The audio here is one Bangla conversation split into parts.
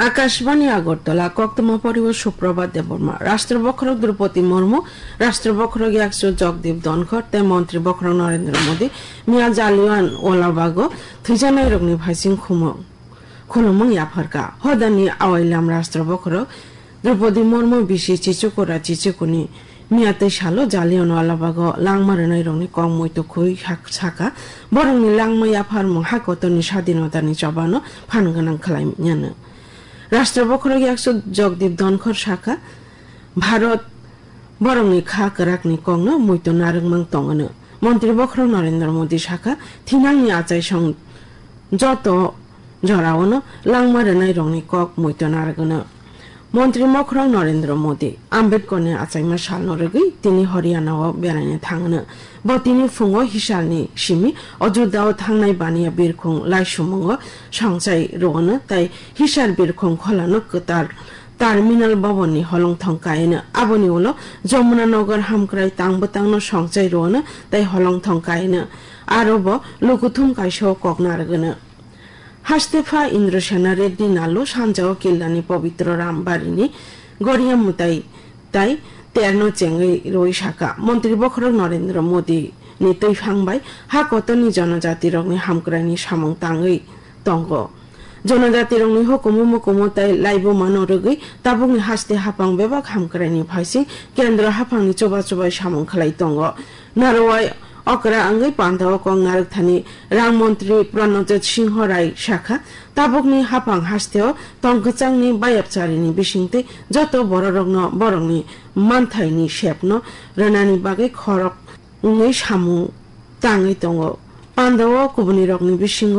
আকাশবাণী আগরতলা কক্তমা পরিবার সুপ্রভাত দেববর্মা রাষ্ট্রবক্ষরক দ্রৌপদী মুর্মু রাষ্ট্রবক্ষরক একশো জগদীপ ধনখড় তাই মন্ত্রী বক্ষরক নরেন্দ্র মোদী মিয়া জালিয়ান ওয়ালাবাগ থৈজানাই রগনি ভাইসিং খুলুমং ইয়াফারকা হদানি আওয়াইলাম রাষ্ট্রবক্ষরক দ্রৌপদী মুর্মু বিশি চিচুকরা চিচুকুনি মিয়াতে সালো জালিয়ান ওয়ালাবাগ লাংমারনাই রগনি কম মইতো খুই সাকা বরংনি লাংমাই আফার মং হাকতনি স্বাধীনতানি চবানো ফানগানাং খালাইয়ানো রাষ্ট্রবক্ষরক একশো জগদীপ ধনখড় শাখা ভারত বরংনি খা করাকনি কংনো মইতো নারংমাং তংনো মন্ত্রী বক্ষরক নরেন্দ্র মোদী শাখা থিনাংনি আচাই সং যত জরাওনো লাংমারনাই রংনি কক মইতো নারগনো মন্ত্রী বক্ষরক নরেন্দ্র মোদী আম্বেদকরনি আচাইমা সালনো রগৈ তিনি হরিয়ানাও বেড়াইনো থাংনো তিনি ফুঙো হিসালনি সিমি অযোধ্যাও থাংনাই বানিয়া বিরখং লাইসুমঙ্গ সংসাই রোনো তাই হিসার বিরখং খলানো তার টার্মিনাল ভবননি হলংথং কায়েনো আবনি হলো যমুনানগর হামক্রাই তাংবতাংনো সংসাই রোনো তাই হলংথং কায়েনো আরব লুকুথুম কাইসো ককনারগনো হাস্তেফা ইন্দ্রসেনা রেড্ডি নালো সানজাও কিল্লানি পবিত্র রামবাড়িনি গড়িয়া মুতাই তাই তেরনো চেঙ্গই রই শাখা মন্ত্রী বক্ষরক নরেন্দ্র মোদী নিতই ফাংবাই হা কতনি জনজাতি রংনি হামক্রাইনি সামং তাঙ্গই তঙ্গ জনজাতি রংনি হকুমু মুকুমু তাই লাইবো মানরগৈ তাবুংনি হাসতে হাপাং বেবাক হামক্রাইনি ভাইসি কেন্দ্র হাপাংনি চোবা চোবাই সামং খালাই তঙ্গ নারওয়াই অকরা আঙ্গৈ পান্ধাও কং নারকথানি রাংমন্ত্রী প্রণজিৎ সিংহ রায় শাখা তাবকনি হাপাং হাসতেও তংকচাংনি বায়াবচারিনি বিসিংতে যত বড় রগ্ন বরংনি মানথাইনি শেপন রানানি বাগে খরক উঙ্গৈ সামু তাঙ্গৈ তঙ্গ পান্ধাও কুবনি রগ্নি বিসিংহ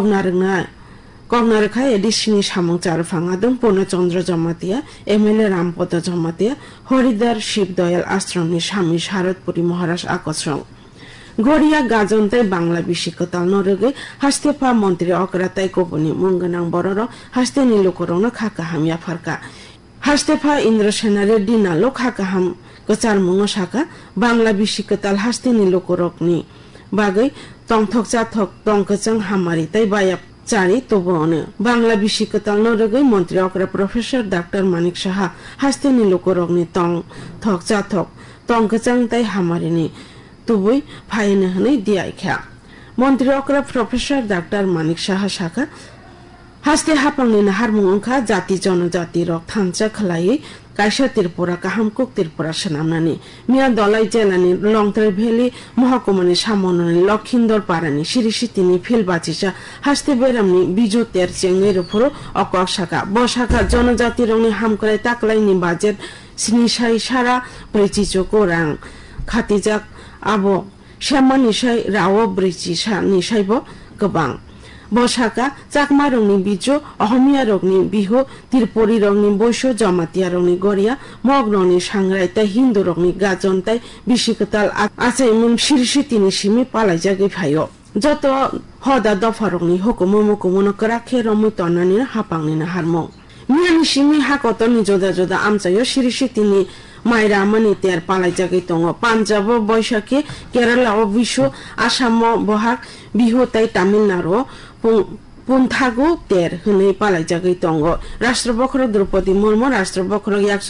কগনারখা এডিসিনি সামং চারুফাঙাদং পূর্ণচন্দ্র জমাতিয়া এমএলএ রামপদ জমাতিয়া হরিদ্বার শিবদয়াল আশ্রমনি স্বামী শারদপুরী মহারাজ আকর্ষণ গড়িয়া গাজনতাই বাংলা বিশিকতাল নরগে হাস্তেফা মন্ত্রী অকরাতাই কোপনি মুঙ্গনাং বড়র হাস্তে নীলকরণ খাকা হামিয়া ফারকা হাস্তেফা ইন্দ্রসেনা রেড্ডি নালো খাকা হাম কচার মুঙ্গ শাখা বাংলা বিশিকতাল হাস্তে নীলকরকনি বাগৈ তংথক চাথক তংকচং হামারি তাই বায়াব চারি তবুনে বাংলা বিশিকতাল নরগে মন্ত্রী অকরা প্রফেসর ডাক্তার মানিক সাহা হাস্তে নীলকরকনি তং থক চাথক তংকচং তাই হামারিনি তুবুই ফাইনে হনে দিয়াই খা মন্ত্রী অকরা প্রফেসর ডাক্তার মানিক সাহা শাখা হাসতে হাপাংনি নাহার মুংখা জাতি জনজাতি রক থানচা খালাই কাইসা ত্রিপুরা কাহামকুক ত্রিপুরা সেনামনানি মিয়া দলাই জেলানি লংত্রাই ভ্যালি মহকুমানি সামনানি লক্ষিন্দর পারানি সিরিসিতিনি ফিলবাচিসা হাসতে বেরামনি বিজু তের চেঙ্গের উপর অকক শাখা বশাখা জনজাতি রংনি হামকরাই তাকলাইনি বাজেট স্নিসাই সারা পরিচিচ কোরাং খাতিজাক আবো শ্যামা নিশাই রাও ব্রিচি নিশাইব গোবাং বসাকা চাকমা রংনি বিজু অহমিয়া রংনি বিহু ত্রিপুরি রংনি বৈশ্য জমাতিয়া রংনি গড়িয়া মগ রংনি সাংরাই তাই হিন্দু রংনি গাজন তাই বিশিকতাল আচাইমুন শিরসি তিনি সিমি পালাই জাগে ভাইও যত হদা দফা রংনি হুকুমু মুকুমুন করাখে রমু তনানি হাপাংনি না হারমং মিয়ানি সিমি হাকতনি জোদা জোদা আমচাইও শিরসি তিনি মাইরা মানি তের পালাই জাগে দङ পাঞ্জাব বৈশাখী কেরালা ও বিশু আসাম বহাগ বিহু তাই তামিলনাড়ু পুন্থাগু তের হনে পালাই জাগে দङ রাষ্ট্রবক্ষরক দ্রৌপদী মুর্মু রাষ্ট্রবক্ষরক একশো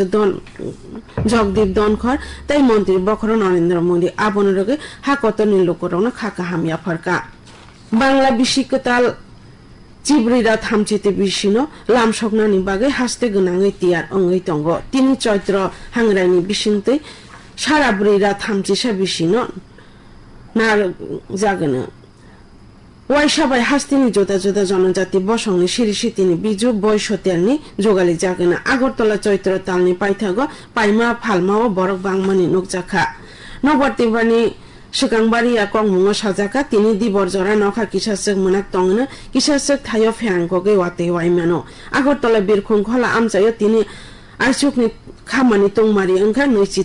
জগদীপ ধনখড় তাই মন্ত্রী বক্ষরক নরেন্দ্র মোদী আবনরগে হাকত নীলকরণ খাকা হামিয়া ফারকা বাংলা বিশিকতাল চিবরিরা থামচিতে বিশিনো লামসকনানি বাগে হাসতে গোনাঙै তিয়ার অঙ্গৈ দङ তিনি চৈত্র হাংরাইনি বিসিংতে সারা বুড়িরা থামচিসা বিশিনো নার জাগনো ওয়াইসাবাই হাস্তিনি জোদা জোদা জনজাতি বসংনি সিরিসি তিনি বিজু বৈশতেরনি যোগালি জাগনো আগরতলা চৈত্র তালনি পাইথাগ পাইমা ফালমা ও বরক বাংমানি নুকজাখা নবর্তিবানি সিকাংবাড়িয়া কংমুঙ্গ সাজাকা তিনি দিবর জরা নখা কিসাসক মুনাক তংনো কিসাসক থাইও ফেয়াংকগে ওয়াতে ওয়াইমানো আগরতলা বিরখুং খলা আমচাইও তিনি আইসুকনি খামানি তংমারি ওংখা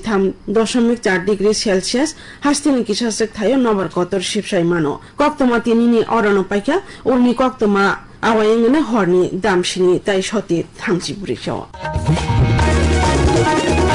9.4 ডিগ্রি সেলসিয়াস হাস্তিনি কিসাসক থাইও নবার কতর শিবসাই মানো কক্তমা তিনিনি অরণ পাইকা উর্নি কক্তমা আওয়াইংনে হরনি দামসিনি তাই সতি থামচি বুড়িছ